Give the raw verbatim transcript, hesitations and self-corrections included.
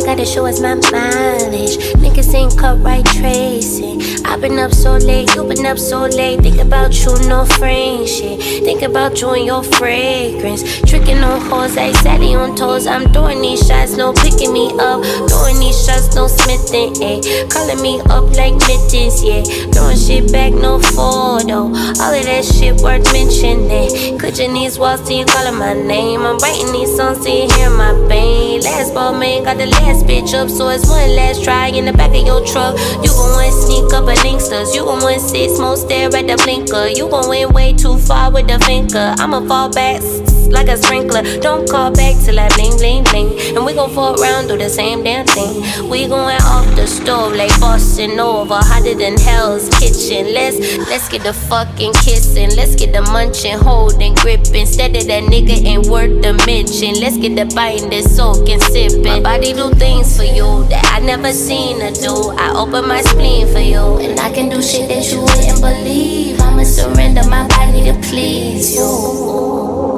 gotta show us my mileage. Niggas ain't cut right tracing. I've been up so late, you been up so late. Think about you, no frame shit. Think about you and your fragrance. Tricking on hoes, like Sally on toes. I'm throwing these shots, no picking me up. Throwing these shots, no smithing, ayy. Calling me up like mittens, yeah. Throwing shit back, no photo. All of that shit worth mentioning. Clicking these walls till you calling my name. I'm writing these songs till you hear my pain. Last ball man got the last bitch up, so it's one last try in the back of your truck. You gon' want sneak up a linksters. You gon' want six more stare at the blinker. You gon' went way too far with the finger. I'ma fall back like a sprinkler. Don't call back till I bling bling bling. And we gon' fall around, do the same damn thing. We going off the stove like Boston over, hotter than Hell's Kitchen. Let's let's get the fucking kissing. Let's get the munching, holding, gripping. Instead of that nigga ain't worth the mention. Let's get the biting, the soaking, sipping. My body do things for you that I never seen her do. I open my spleen for you, and I can do shit that you wouldn't believe. I'ma surrender my body to please you.